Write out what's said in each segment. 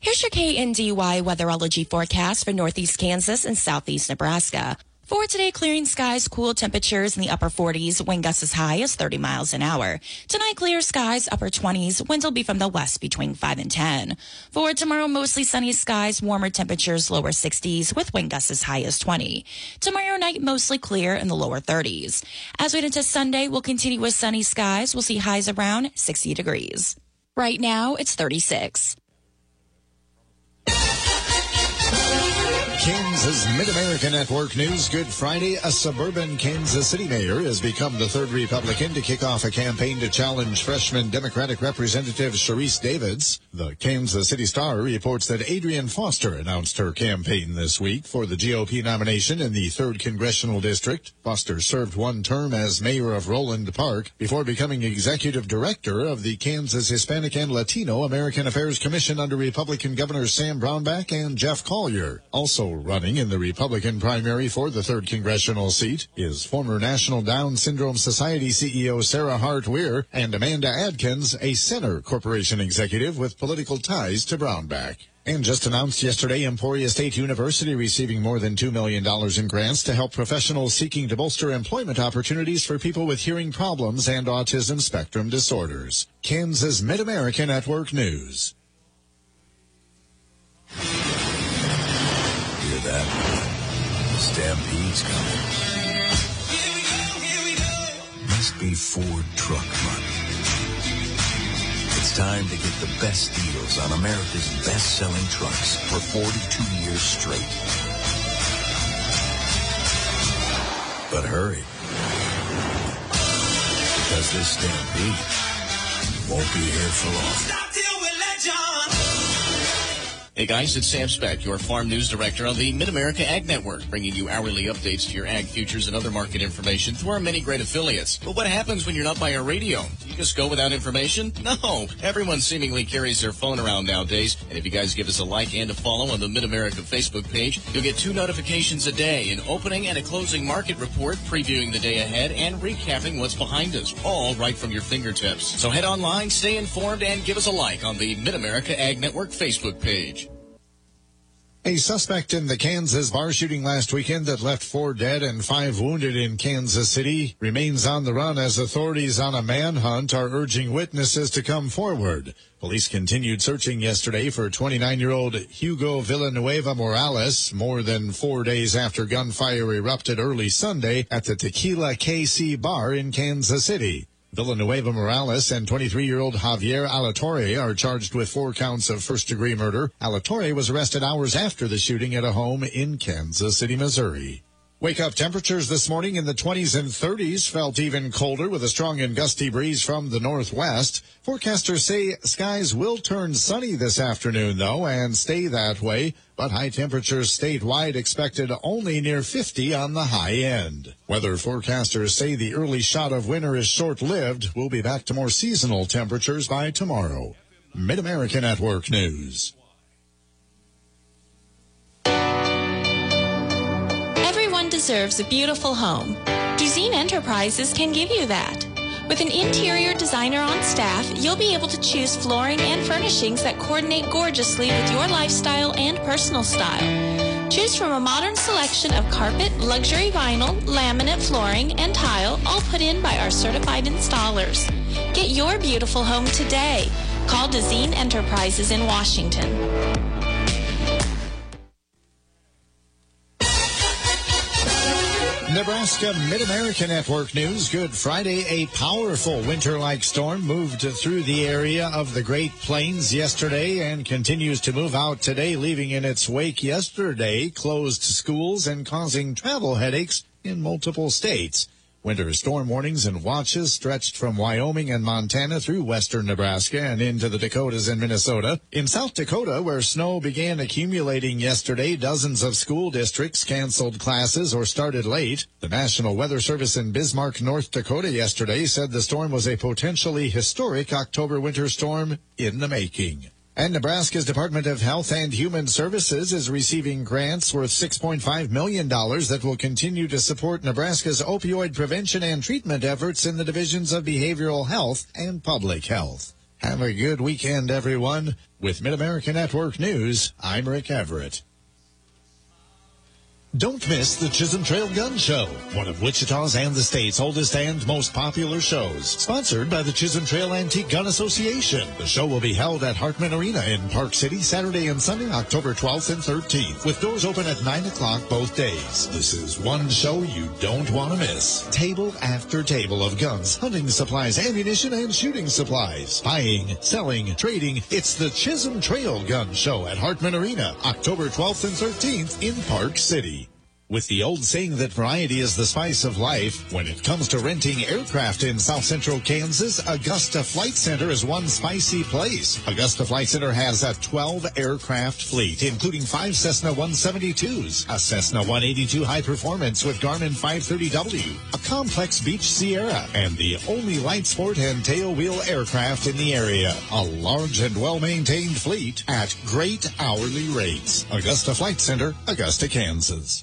Here's your KNDY weatherology forecast for northeast Kansas and southeast Nebraska. For today, clearing skies, cool temperatures in the upper 40s, wind gusts as high as 30 miles an hour. Tonight, clear skies, upper 20s, winds will be from the west between 5 and 10. For tomorrow, mostly sunny skies, warmer temperatures, lower 60s, with wind gusts as high as 20. Tomorrow night, mostly clear in the lower 30s. As we head into Sunday, we'll continue with sunny skies. We'll see highs around 60 degrees. Right now, it's 36. Kansas Mid-America Network News. Good Friday. A suburban Kansas City mayor has become the third Republican to kick off a campaign to challenge freshman Democratic Representative Sharice Davids. The Kansas City Star reports that Adrienne Foster announced her campaign this week for the GOP nomination in the 3rd Congressional District. Foster served one term as mayor of Roland Park before becoming executive director of the Kansas Hispanic and Latino American Affairs Commission under Republican Governors Sam Brownback and Jeff Collier. Also running in the Republican primary for the 3rd congressional seat is former National Down Syndrome Society CEO Sarah Hart-Weir and Amanda Adkins, a Center Corporation executive with political ties to Brownback. And just announced yesterday, Emporia State University receiving more than $2 million in grants to help professionals seeking to bolster employment opportunities for people with hearing problems and autism spectrum disorders. Kansas Mid-America Network News. Hear that? The stampede's coming. Must be Ford truck month. It's time to get the best deals on America's best-selling trucks for 42 years straight. But hurry, because this stampede won't be here for long. Stop till we let John. Hey guys, it's Sam Speck, your Farm News Director on the Mid-America Ag Network, bringing you hourly updates to your ag futures and other market information through our many great affiliates. But what happens when you're not by your radio? You just go without information? No. Everyone seemingly carries their phone around nowadays. And if you guys give us a like and a follow on the Mid-America Facebook page, you'll get 2 notifications a day, an opening and a closing market report, previewing the day ahead and recapping what's behind us, all right from your fingertips. So head online, stay informed, and give us a like on the Mid-America Ag Network Facebook page. A suspect in the Kansas bar shooting last weekend that left 4 dead and 5 wounded in Kansas City remains on the run as authorities on a manhunt are urging witnesses to come forward. Police continued searching yesterday for 29-year-old Hugo Villanueva Morales more than 4 days after gunfire erupted early Sunday at the Tequila KC bar in Kansas City. Villanueva Morales and 23-year-old Javier Alatorre are charged with 4 counts of first-degree murder. Alatorre was arrested hours after the shooting at a home in Kansas City, Missouri. Wake-up temperatures this morning in the 20s and 30s, felt even colder with a strong and gusty breeze from the northwest. Forecasters say skies will turn sunny this afternoon, though, and stay that way, but high temperatures statewide expected only near 50 on the high end. Weather forecasters say the early shot of winter is short-lived. We'll be back to more seasonal temperatures by tomorrow. Mid-America Network News. Deserves a beautiful home. Duzine Enterprises can give you that. With an interior designer on staff, you'll be able to choose flooring and furnishings that coordinate gorgeously with your lifestyle and personal style. Choose from a modern selection of carpet, luxury vinyl, laminate flooring, and tile, all put in by our certified installers. Get your beautiful home today. Call Duzine Enterprises in Washington. Nebraska Mid-America Network News. Good Friday. A powerful winter-like storm moved through the area of the Great Plains yesterday and continues to move out today, leaving in its wake yesterday closed schools and causing travel headaches in multiple states. Winter storm warnings and watches stretched from Wyoming and Montana through western Nebraska and into the Dakotas and Minnesota. In South Dakota, where snow began accumulating yesterday, dozens of school districts canceled classes or started late. The National Weather Service in Bismarck, North Dakota yesterday said the storm was a potentially historic October winter storm in the making. And Nebraska's Department of Health and Human Services is receiving grants worth $6.5 million that will continue to support Nebraska's opioid prevention and treatment efforts in the divisions of behavioral health and public health. Have a good weekend, everyone. With Mid-America Network News, I'm Rick Everett. Don't miss the Chisholm Trail Gun Show, one of Wichita's and the state's oldest and most popular shows. Sponsored by the Chisholm Trail Antique Gun Association. The show will be held at Hartman Arena in Park City Saturday and Sunday, October 12th and 13th, with doors open at 9 o'clock both days. This is one show you don't want to miss. Table after table of guns, hunting supplies, ammunition, and shooting supplies. Buying, selling, trading. It's the Chisholm Trail Gun Show at Hartman Arena, October 12th and 13th in Park City. With the old saying that variety is the spice of life, when it comes to renting aircraft in South Central Kansas, Augusta Flight Center is one spicy place. Augusta Flight Center has a 12-aircraft fleet, including 5 Cessna 172s, a Cessna 182 High Performance with Garmin 530W, a complex Beech Sierra, and the only light sport and tailwheel aircraft in the area. A large and well-maintained fleet at great hourly rates. Augusta Flight Center, Augusta, Kansas.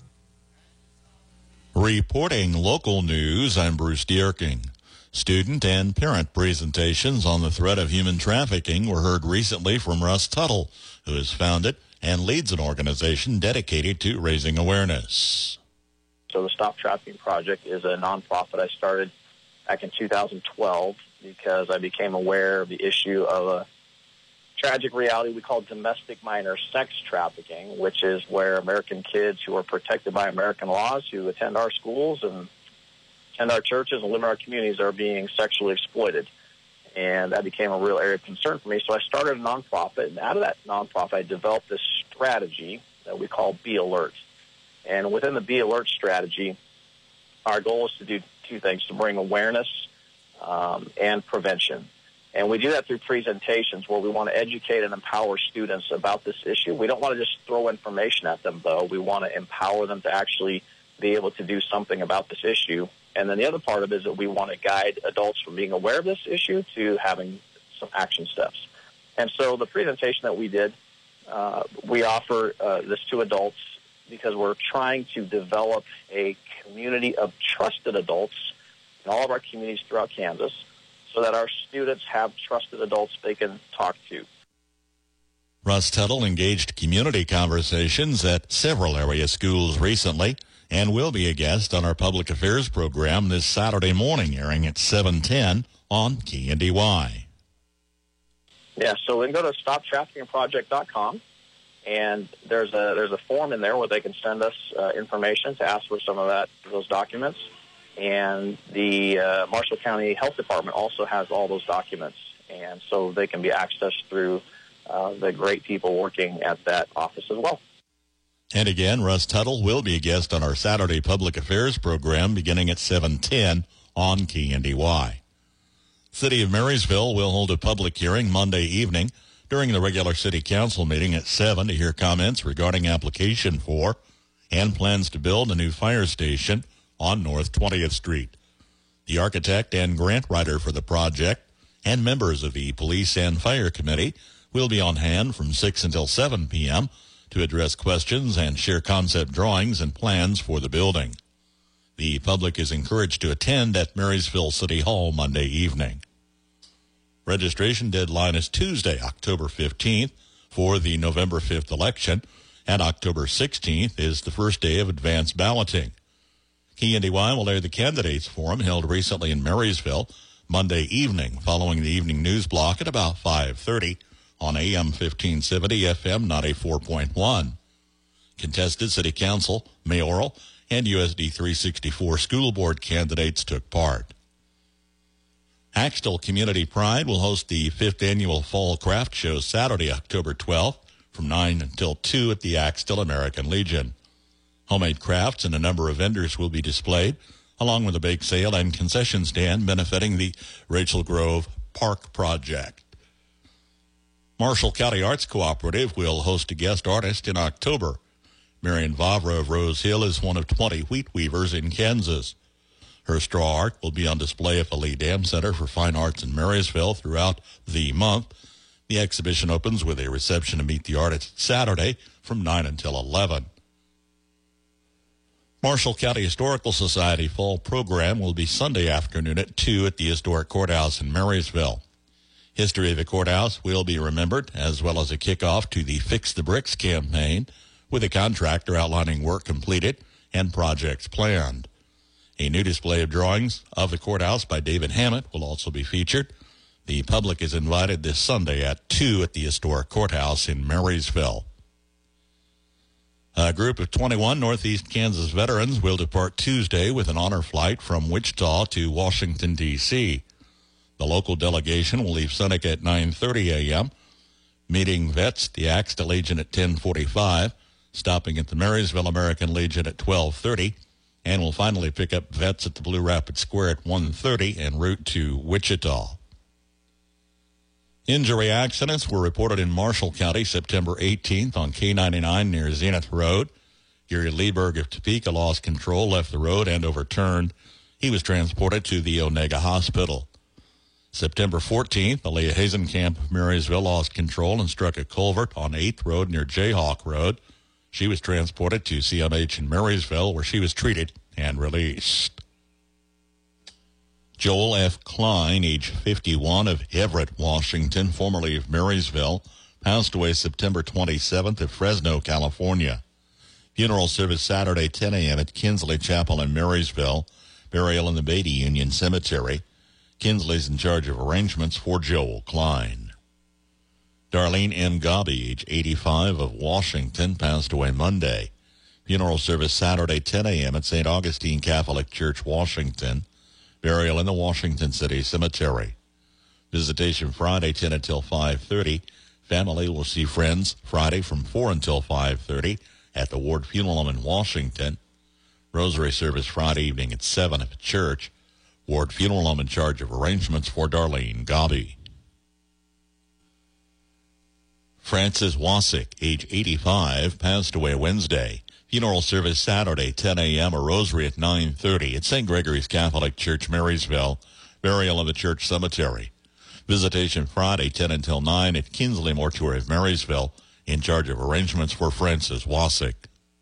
Reporting local news, I'm Bruce Dierking. Student and parent presentations on the threat of human trafficking were heard recently from Russ Tuttle, who has founded and leads an organization dedicated to raising awareness. So the Stop Trafficking Project is a nonprofit I started back in 2012 because I became aware of the issue of a tragic reality we call domestic minor sex trafficking, which is where American kids who are protected by American laws, who attend our schools and attend our churches and live in our communities, are being sexually exploited. And that became a real area of concern for me. So I started a nonprofit, and out of that nonprofit, I developed this strategy that we call Be Alert. And within the Be Alert strategy, our goal is to do two things, to bring awareness and prevention. And we do that through presentations where we want to educate and empower students about this issue. We don't want to just throw information at them, though. We want to empower them to actually be able to do something about this issue. And then the other part of it is that we want to guide adults from being aware of this issue to having some action steps. And so the presentation that we did, we offer this to adults because we're trying to develop a community of trusted adults in all of our communities throughout Kansas, so that our students have trusted adults they can talk to. Russ Tuttle engaged community conversations at several area schools recently and will be a guest on our public affairs program this Saturday morning, airing at 7:10 on KNDY. Yeah, so they can go to StopTraffickingProject.com, and there's a form in there where they can send us information to ask for some of those documents. And the Marshall County Health Department also has all those documents, and so they can be accessed through the great people working at that office as well. And again, Russ Tuttle will be a guest on our Saturday Public Affairs program beginning at 7:10 on KNDY. City of Marysville will hold a public hearing Monday evening during the regular City Council meeting at 7 to hear comments regarding application for and plans to build a new fire station on North 20th Street. The architect and grant writer for the project and members of the Police and Fire Committee will be on hand from 6 until 7 p.m. to address questions and share concept drawings and plans for the building. The public is encouraged to attend at Marysville City Hall Monday evening. Registration deadline is Tuesday, October 15th for the November 5th election, and October 16th is the first day of advanced balloting. KNDY will air the candidates forum held recently in Marysville Monday evening following the evening news block at about 5:30 on AM 1570, FM 94.1. Contested City Council, mayoral, and USD 364 school board candidates took part. Axtell Community Pride will host the 5th annual Fall Craft Show Saturday, October 12th from 9 until 2 at the Axtell American Legion. Homemade crafts and a number of vendors will be displayed, along with a bake sale and concession stand benefiting the Rachel Grove Park Project. Marshall County Arts Cooperative will host a guest artist in October. Marion Vavra of Rose Hill is one of 20 wheat weavers in Kansas. Her straw art will be on display at the Lee Dam Center for Fine Arts in Marysville throughout the month. The exhibition opens with a reception to meet the artist Saturday from 9 until 11. Marshall County Historical Society Fall Program will be Sunday afternoon at 2 at the Historic Courthouse in Marysville. History of the courthouse will be remembered, as well as a kickoff to the Fix the Bricks campaign, with a contractor outlining work completed and projects planned. A new display of drawings of the courthouse by David Hammett will also be featured. The public is invited this Sunday at 2 at the historic courthouse in Marysville. A group of 21 Northeast Kansas veterans will depart Tuesday with an honor flight from Wichita to Washington, D.C. The local delegation will leave Seneca at 9:30 a.m., meeting vets at the Axtell Legion at 10:45, stopping at the Marysville American Legion at 12:30, and will finally pick up vets at the Blue Rapids Square at 1:30 en route to Wichita. Injury accidents were reported in Marshall County September 18th on K99 near Zenith Road. Gary Lieberg of Topeka lost control, left the road, and overturned. He was transported to the Onega Hospital. September 14th, Aaliyah Hazenkamp of Marysville lost control and struck a culvert on 8th Road near Jayhawk Road. She was transported to CMH in Marysville, where she was treated and released. Joel F. Klein, age 51, of Everett, Washington, formerly of Marysville, passed away September 27th of Fresno, California. Funeral service Saturday, 10 a.m. at Kinsley Chapel in Marysville. Burial in the Beatty Union Cemetery. Kinsley's in charge of arrangements for Joel Klein. Darlene M. Gabi, age 85, of Washington, passed away Monday. Funeral service Saturday, 10 a.m. at St. Augustine Catholic Church, Washington. Burial in the Washington City Cemetery. Visitation Friday, 10 until 5:30. Family will see friends Friday from 4 until 5:30 at the Ward Funeral Home in Washington. Rosary service Friday evening at 7 at the church. Ward Funeral Home in charge of arrangements for Darlene Gabi. Francis Wasick, age 85, passed away Wednesday. Funeral service Saturday, 10 a.m., a rosary at 9:30 at St. Gregory's Catholic Church, Marysville. Burial in the church cemetery. Visitation Friday, 10 until 9 at Kinsley Mortuary of Marysville, in charge of arrangements for Francis Wasick.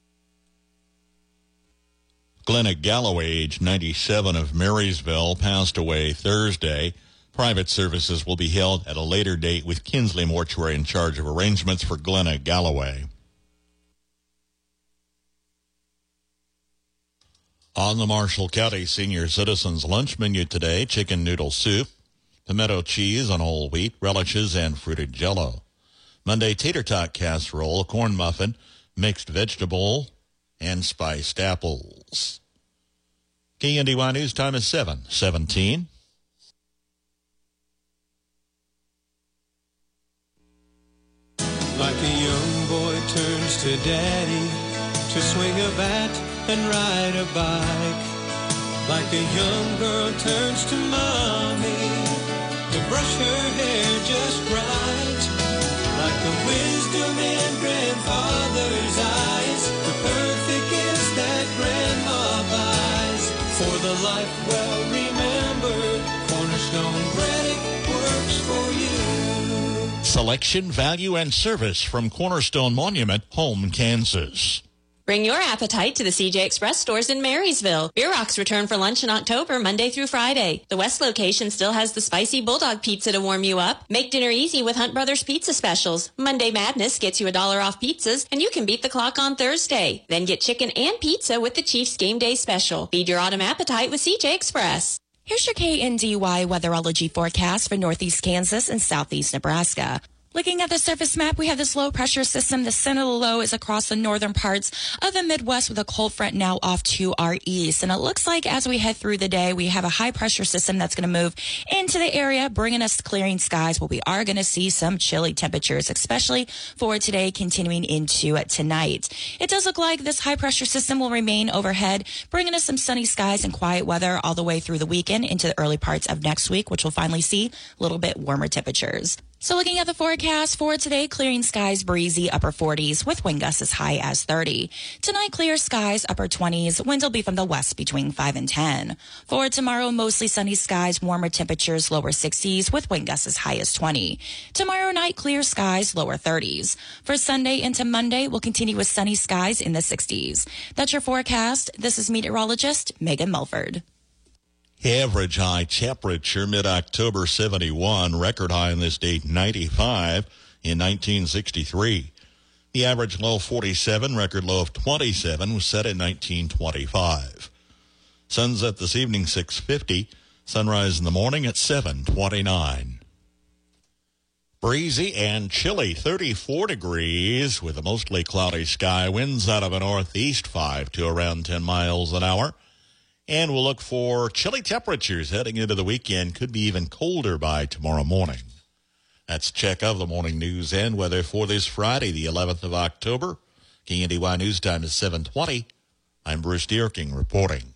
Glenna Galloway, age 97, of Marysville, passed away Thursday. Private services will be held at a later date with Kinsley Mortuary in charge of arrangements for Glenna Galloway. On the Marshall County Senior Citizens Lunch menu today, chicken noodle soup, pimento cheese on whole wheat, relishes, and fruited jello. Monday, tater tot casserole, corn muffin, mixed vegetable, and spiced apples. KNDY News time is 7:17. Like a young boy turns to daddy to swing a bat and ride a bike. Like a young girl turns to mommy to brush her hair just right. Like the wisdom in grandfather's eyes, the perfect kiss that grandma buys. For the life well remembered, Cornerstone Bread works for you. Selection, value, and service from Cornerstone Monument, Home, Kansas. Bring your appetite to the CJ Express stores in Marysville. Beer Rocks return for lunch in October, Monday through Friday. The West location still has the spicy Bulldog Pizza to warm you up. Make dinner easy with Hunt Brothers Pizza Specials. Monday Madness gets you $1 off pizzas, and you can beat the clock on Thursday. Then get chicken and pizza with the Chiefs Game Day Special. Feed your autumn appetite with CJ Express. Here's your KNDY weatherology forecast for northeast Kansas and southeast Nebraska. Looking at the surface map, we have this low pressure system. The center of the low is across the northern parts of the Midwest with a cold front now off to our east. And it looks like as we head through the day, we have a high pressure system that's going to move into the area, bringing us clearing skies. But we are going to see some chilly temperatures, especially for today, continuing into tonight. It does look like this high pressure system will remain overhead, bringing us some sunny skies and quiet weather all the way through the weekend into the early parts of next week, which we'll finally see a little bit warmer temperatures. So looking at the forecast for today, clearing skies, breezy, upper 40s with wind gusts as high as 30. Tonight, clear skies, upper 20s. Winds will be from the west between 5 and 10. For tomorrow, mostly sunny skies, warmer temperatures, lower 60s with wind gusts as high as 20. Tomorrow night, clear skies, lower 30s. For Sunday into Monday, we'll continue with sunny skies in the 60s. That's your forecast. This is meteorologist Megan Mulford. Average high temperature mid-October 71, record high on this date 95 in 1963. The average low 47, record low of 27 was set in 1925. Sunset this evening 6:50, sunrise in the morning at 7:29. Breezy and chilly, 34 degrees with a mostly cloudy sky, winds out of a northeast 5 to around 10 miles an hour. And we'll look for chilly temperatures heading into the weekend. Could be even colder by tomorrow morning. That's a check of the morning news and weather for this Friday, the 11th of October. KNDY News Time is 7:20. I'm Bruce Dierking reporting.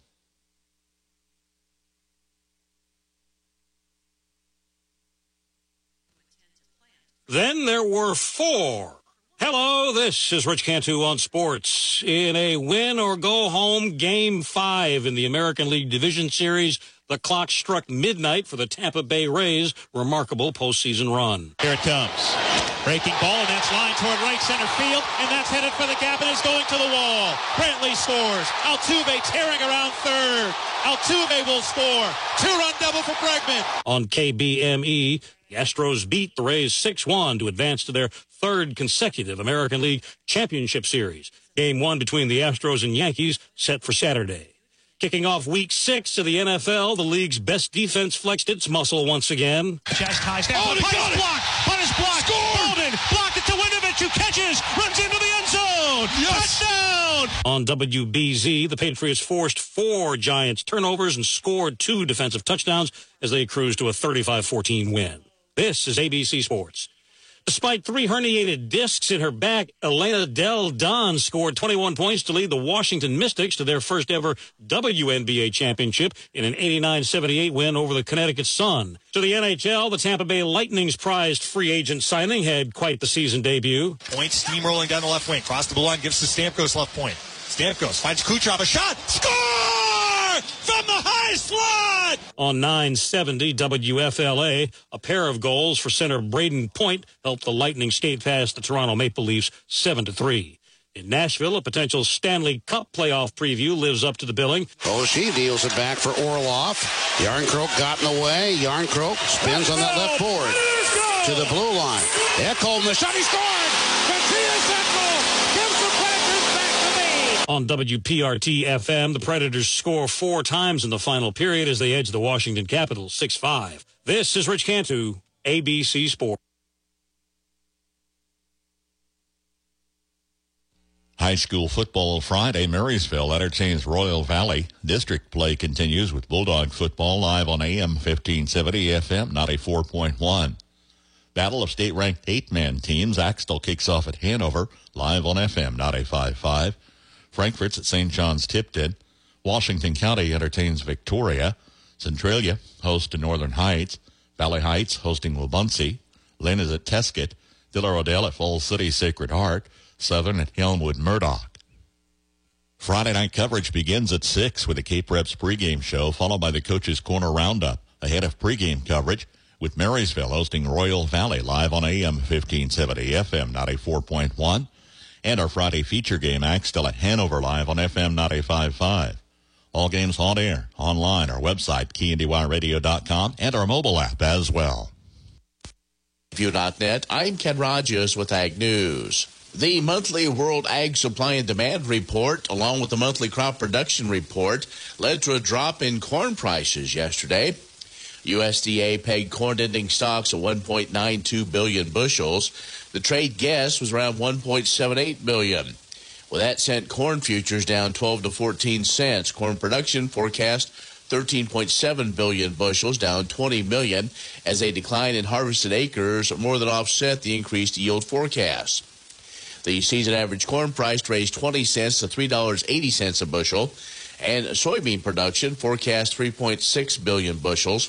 Then there were 4. Hello, this is Rich Cantu on sports. In a win-or-go-home Game 5 in the American League Division Series, the clock struck midnight for the Tampa Bay Rays' remarkable postseason run. Here it comes. Breaking ball, and that's lined toward right center field, and that's headed for the gap, and it's going to the wall. Brantley scores. Altuve tearing around third. Altuve will score. 2-run double for Bregman. On KBME, the Astros beat the Rays 6-1 to advance to their third consecutive American League Championship Series. Game 1 between the Astros and Yankees set for Saturday. Kicking off Week 6 of the NFL, the league's best defense flexed its muscle once again. Chest high, snap. Punish block. Bolden blocked it to Winovich, who catches, runs into the end zone. Yes. Touchdown. On WBZ, the Patriots forced 4 Giants turnovers and scored 2 defensive touchdowns as they cruised to a 35-14 win. This is ABC Sports. Despite 3 herniated discs in her back, Elena Del Don scored 21 points to lead the Washington Mystics to their first ever WNBA championship in an 89-78 win over the Connecticut Sun. To the NHL, the Tampa Bay Lightning's prized free agent signing had quite the season debut. Point steamrolling down the left wing. Cross the blue line, gives to Stamkos left point. Stamkos finds Kucherov, a shot. Score! From the high slot! On 970 WFLA, a pair of goals for center Braden Point helped the Lightning skate past the Toronto Maple Leafs 7-3. In Nashville, a potential Stanley Cup playoff preview lives up to the billing. Oshie deals it back for Orlov. Yarncroke got in the way. Yarncroke spins on that left board to the blue line. Ekholm, the shot, he scored! Matthias Ekholm gives the Predators back to me! On WPRT-FM, the Predators score 4 times in the final period as they edge the Washington Capitals 6-5. This is Rich Cantu, ABC Sports. High school football Friday. Marysville entertains Royal Valley. District play continues with Bulldog football live on AM 1570, FM 94.1. Battle of state-ranked 8-man teams. Axtell kicks off at Hanover, live on FM 95.5. Frankfort's at St. John's Tipton. Washington County entertains Victoria. Centralia hosts to Northern Heights. Valley Heights hosting Wabaunsee. Lynn is at Tesket. Diller Odell at Falls City Sacred Heart. Southern at Elmwood Murdoch. Friday night coverage begins at 6 with the Cape Reps pregame show, followed by the Coach's Corner Roundup. Ahead of pregame coverage with Marysville hosting Royal Valley live on AM 1570, FM 94.1. And our Friday feature game, Axtell at Hanover live on FM 95.5. All games on air, online, our website, KNDYradio.com, and our mobile app as well. View.net, I'm Ken Rogers with Ag News. The monthly World Ag Supply and Demand Report, along with the monthly crop production report, led to a drop in corn prices yesterday. USDA pegged corn ending stocks at 1.92 billion bushels. The trade guess was around 1.78 billion. Well, that sent corn futures down 12 to 14 cents. Corn production forecast 13.7 billion bushels, down 20 million, as a decline in harvested acres more than offset the increased yield forecast. The season average corn price raised 20 cents to $3.80 a bushel, and soybean production forecast 3.6 billion bushels.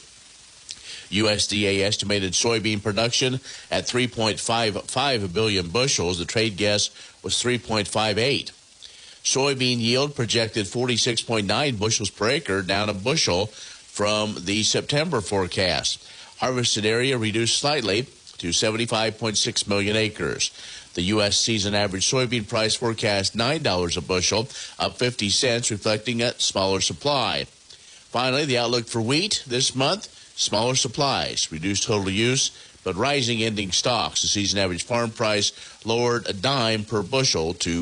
USDA estimated soybean production at 3.55 billion bushels. The trade guess was 3.58. Soybean yield projected 46.9 bushels per acre, down a bushel from the September forecast. Harvested area reduced slightly to 75.6 million acres. The U.S. season average soybean price forecast $9 a bushel, up 50 cents, reflecting a smaller supply. Finally, the outlook for wheat this month, smaller supplies, reduced total use, but rising ending stocks. The season average farm price lowered a dime per bushel to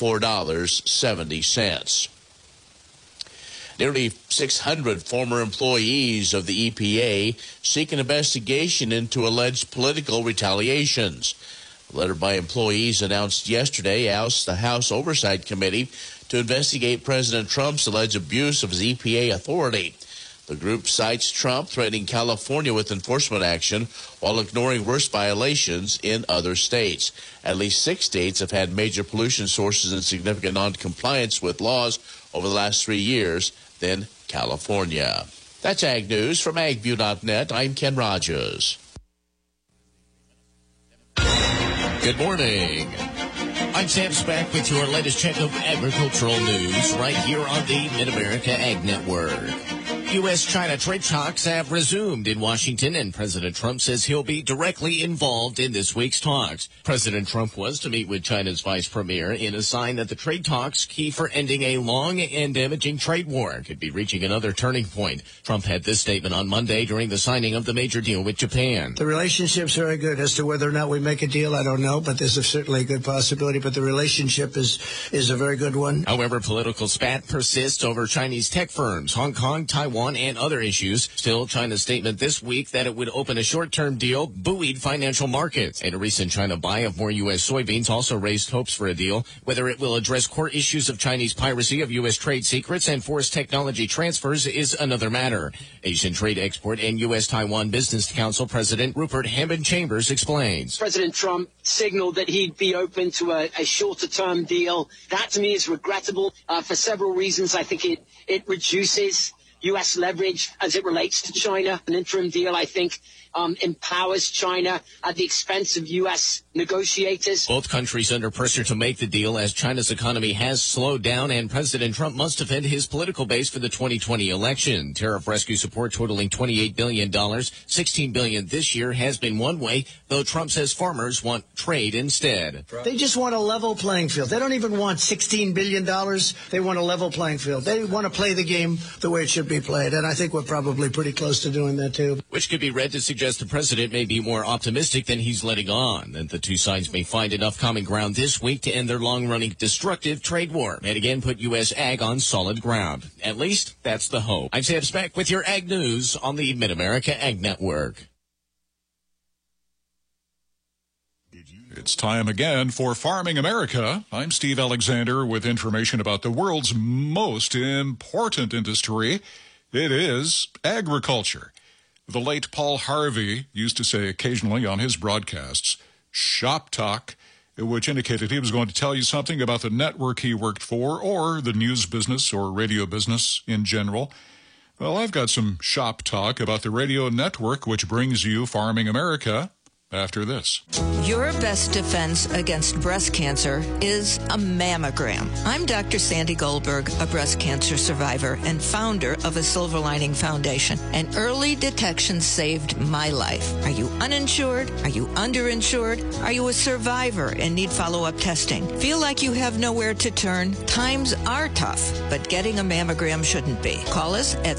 $4.70. Nearly 600 former employees of the EPA seek an investigation into alleged political retaliations. A letter by employees announced yesterday asked the House Oversight Committee to investigate President Trump's alleged abuse of his EPA authority. The group cites Trump threatening California with enforcement action while ignoring worse violations in other states. At least 6 states have had major pollution sources and significant noncompliance with laws over the last 3 years than California. That's Ag News from AgView.net. I'm Ken Rogers. Good morning. I'm Sam Speck with your latest check of agricultural news right here on the Mid-America Ag Network. U.S.-China trade talks have resumed in Washington, and President Trump says he'll be directly involved in this week's talks. President Trump was to meet with China's vice premier in a sign that the trade talks, key for ending a long and damaging trade war, could be reaching another turning point. Trump had this statement on Monday during the signing of the major deal with Japan. The relationship's very good. As to whether or not we make a deal, I don't know, but there's certainly a good possibility. But the relationship is a very good one. However, political spat persists over Chinese tech firms, Hong Kong, Taiwan, and other issues. Still, China's statement this week that it would open a short-term deal buoyed financial markets. And a recent China buy of more U.S. soybeans also raised hopes for a deal. Whether it will address core issues of Chinese piracy of U.S. trade secrets and forced technology transfers is another matter. Asian Trade Export and U.S.-Taiwan Business Council President Rupert Hammond-Chambers explains. President Trump signaled that he'd be open to a shorter-term deal. That, to me, is regrettable for several reasons. I think it reduces U.S. leverage as it relates to China. An interim deal, I think, empowers China at the expense of U.S. negotiators. Both countries under pressure to make the deal as China's economy has slowed down, and President Trump must defend his political base for the 2020 election. Tariff rescue support totaling $28 billion, $16 billion this year has been one way, though Trump says farmers want trade instead. They just want a level playing field. They don't even want $16 billion. They want a level playing field. They want to play the game the way it should be played, and I think we're probably pretty close to doing that, too. Which could be read to suggest the president may be more optimistic than he's letting on, that the two sides may find enough common ground this week to end their long-running destructive trade war and again put U.S. ag on solid ground. At least, that's the hope. I'm Sam Speck with your Ag News on the Mid-America Ag Network. It's time again for Farming America. I'm Steve Alexander with information about the world's most important industry. It is agriculture. The late Paul Harvey used to say occasionally on his broadcasts, shop talk, which indicated he was going to tell you something about the network he worked for or the news business or radio business in general. Well, I've got some shop talk about the radio network, which brings you Farming America after this. Your best defense against breast cancer is a mammogram. I'm Dr. Sandy Goldberg, a breast cancer survivor and founder of a Silver Lining Foundation. And early detection saved my life. Are you uninsured? Are you underinsured? Are you a survivor and need follow-up testing? Feel like you have nowhere to turn? Times are tough, but getting a mammogram shouldn't be. Call us at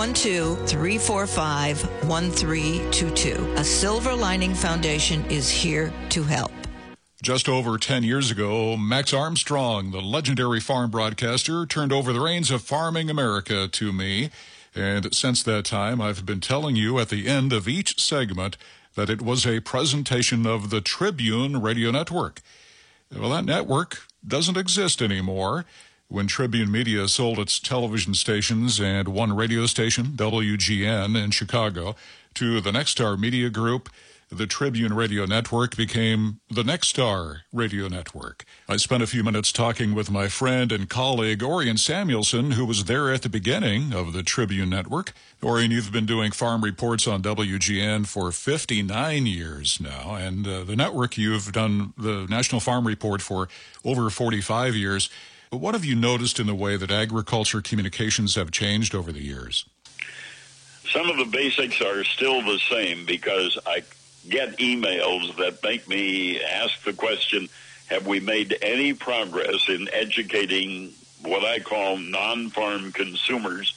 312-345-1322. A Silver Lining Foundation is here to help. Just over 10 years ago, Max Armstrong, the legendary farm broadcaster, turned over the reins of Farming America to me. And since that time, I've been telling you at the end of each segment that it was a presentation of the Tribune Radio Network. Well, that network doesn't exist anymore. When Tribune Media sold its television stations and one radio station, WGN in Chicago, to the Nexstar Media Group, the Tribune Radio Network became the Nexstar Radio Network. I spent a few minutes talking with my friend and colleague Orion Samuelson, who was there at the beginning of the Tribune Network. Orion, you've been doing farm reports on WGN for 59 years now, and the network, you've done the National Farm Report for over 45 years. What have you noticed in the way that agriculture communications have changed over the years? Some of the basics are still the same because I get emails that make me ask the question, have we made any progress in educating what I call non-farm consumers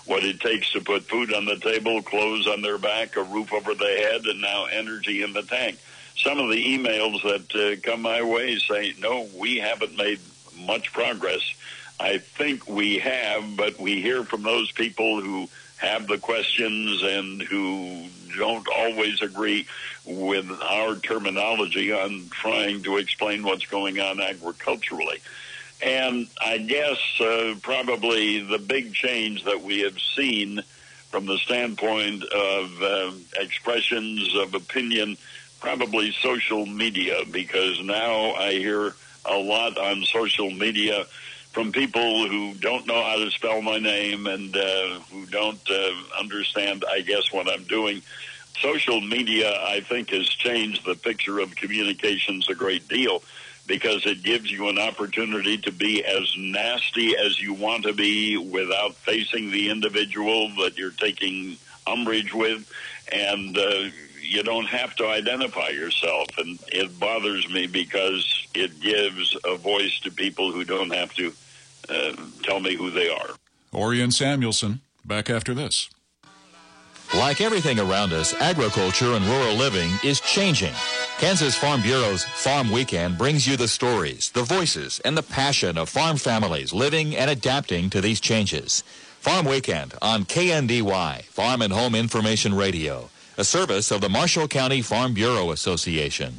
what it takes to put food on the table, clothes on their back, a roof over their head, and now energy in the tank. Some of the emails that come my way say, no, we haven't made much progress. I think we have, but we hear from those people who have the questions and who don't always agree with our terminology on trying to explain what's going on agriculturally. And I guess probably the big change that we have seen from the standpoint of expressions of opinion, probably social media, because now I hear a lot on social media from people who don't know how to spell my name and who don't understand, I guess, what I'm doing. Social media, I think, has changed the picture of communications a great deal, because it gives you an opportunity to be as nasty as you want to be without facing the individual that you're taking umbrage with, and you don't have to identify yourself. And it bothers me because it gives a voice to people who don't have to tell me who they are. Orion Samuelson, back after this. Like everything around us, agriculture and rural living is changing. Kansas Farm Bureau's Farm Weekend brings you the stories, the voices, and the passion of farm families living and adapting to these changes. Farm Weekend on KNDY, Farm and Home Information Radio, a service of the Marshall County Farm Bureau Association.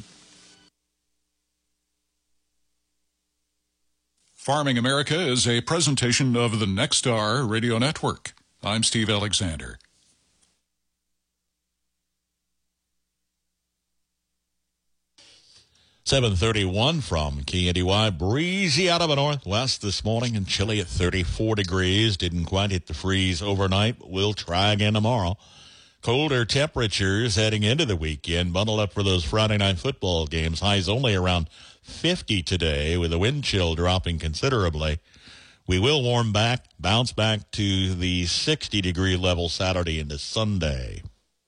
Farming America is a presentation of the Nexstar Radio Network. I'm Steve Alexander. .31 from KNDY. Breezy out of the northwest this morning and chilly at 34 degrees. Didn't quite hit the freeze overnight, but we'll try again tomorrow. Colder temperatures heading into the weekend. Bundle up for those Friday night football games. Highs only around 50 today, with the wind chill dropping considerably. We will warm back, bounce back to the 60-degree level Saturday into Sunday.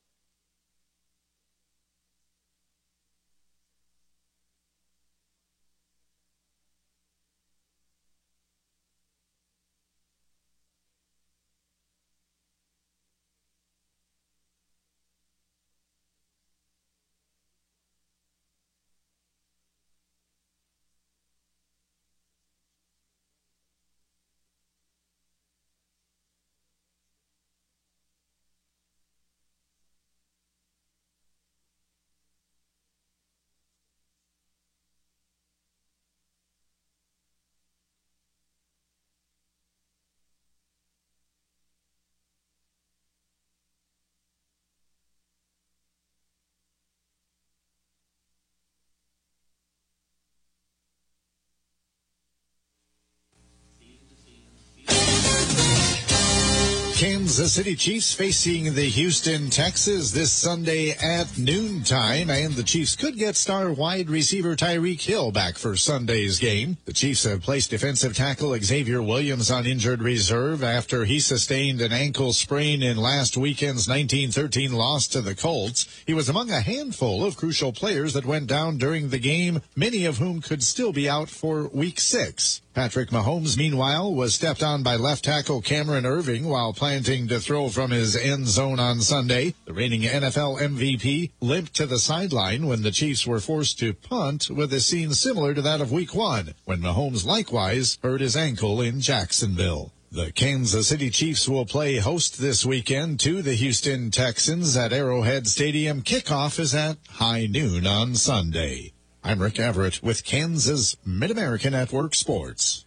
Kansas City Chiefs facing the Houston Texans this Sunday at noontime, and the Chiefs could get star wide receiver Tyreek Hill back for Sunday's game. The Chiefs have placed defensive tackle Xavier Williams on injured reserve after he sustained an ankle sprain in last weekend's 19-13 loss to the Colts. He was among a handful of crucial players that went down during the game, many of whom could still be out for Week 6. Patrick Mahomes, meanwhile, was stepped on by left tackle Cameron Irving while planting to throw from his end zone on Sunday. The reigning NFL MVP limped to the sideline when the Chiefs were forced to punt, with a scene similar to that of Week 1, when Mahomes likewise hurt his ankle in Jacksonville. The Kansas City Chiefs will play host this weekend to the Houston Texans at Arrowhead Stadium. Kickoff is at high noon on Sunday. I'm Rick Everett with Kansas Mid-America Network Sports.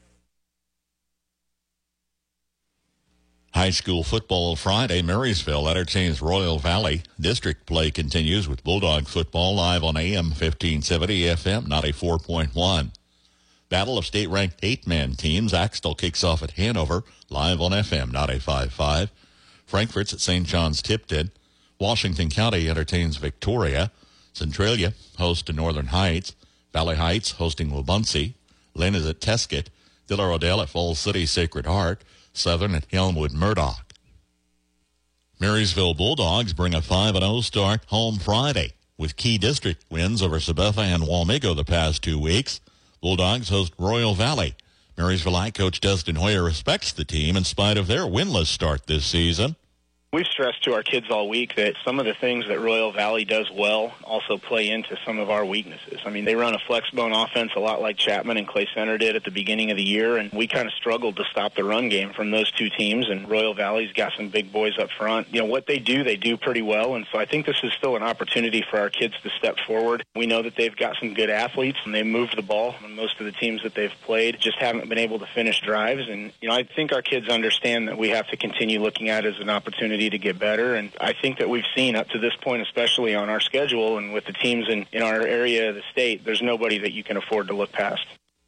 High school football Friday. Marysville entertains Royal Valley. District play continues with Bulldog football live on AM 1570, FM 94.1. Battle of state-ranked 8-man teams. Axtell kicks off at Hanover, live on FM 95.5. Frankfort's at St. John's Tipton. Washington County entertains Victoria. Centralia hosts to Northern Heights. Valley Heights hosting Wabaunsee. Lynn is at Tesket. De La Rodale at Falls City Sacred Heart. Southern at Elmwood Murdoch. Marysville Bulldogs bring a 5-0 start home Friday with key district wins over Sabetha and Walmigo the past 2 weeks. Bulldogs host Royal Valley. Marysville High coach Dustin Hoyer respects the team in spite of their winless start this season. We've stressed to our kids all week that some of the things that Royal Valley does well also play into some of our weaknesses. I mean, they run a flex-bone offense a lot like Chapman and Clay Center did at the beginning of the year, and we kind of struggled to stop the run game from those two teams, and Royal Valley's got some big boys up front. You know, what they do pretty well, and so I think this is still an opportunity for our kids to step forward. We know that they've got some good athletes, and they move the ball on most of the teams that they've played, just haven't been able to finish drives, and, you know, I think our kids understand that we have to continue looking at it as an opportunity to get better, and I think that we've seen up to this point, especially on our schedule and with the teams in our area of the state, there's nobody that you can afford to look past.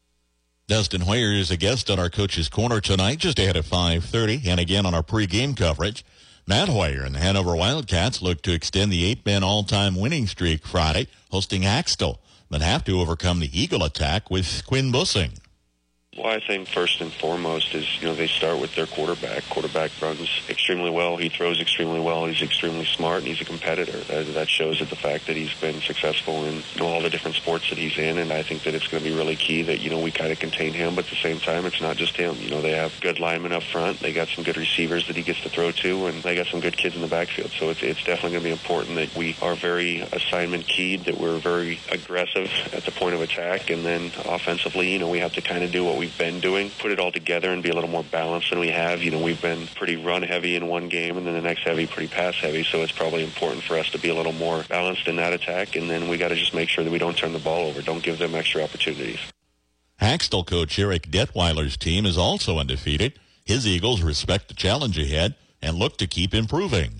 Dustin Hoyer is a guest on our Coach's Corner tonight, just ahead of 5:30, and again on our pregame coverage. Matt Hoyer and the Hanover Wildcats look to extend the 8-man all-time winning streak Friday, hosting Axtell, but have to overcome the Eagle attack with Quinn Bussing. Well, I think first and foremost is, they start with their quarterback. Quarterback runs extremely well. He throws extremely well. He's extremely smart, and he's a competitor. That shows at the fact that he's been successful in all the different sports that he's in, and I think that it's going to be really key that, we kind of contain him, but at the same time, it's not just him. They have good linemen up front. They got some good receivers that he gets to throw to, and they got some good kids in the backfield. So it's definitely going to be important that we are very assignment keyed, that we're very aggressive at the point of attack, and then offensively, we have to kind of do what we've been doing, put it all together and be a little more balanced than we have. We've been pretty run heavy in one game and then the next heavy pretty pass heavy, so it's probably important for us to be a little more balanced in that attack, and then we got to just make sure that we don't turn the ball over, don't give them extra opportunities. Axtell coach Eric Detweiler's team is also undefeated. His Eagles respect the challenge ahead and look to keep improving.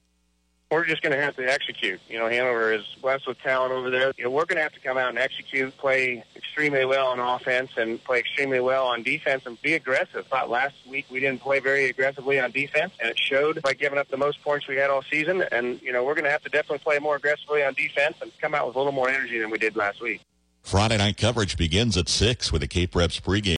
We're just going to have to execute. Hanover is blessed with talent over there. We're going to have to come out and execute, play extremely well on offense and play extremely well on defense and be aggressive. Thought last week we didn't play very aggressively on defense, and it showed by giving up the most points we had all season. And, we're going to have to definitely play more aggressively on defense and come out with a little more energy than we did last week. Friday night coverage begins at 6 with the Cape Reps pregame.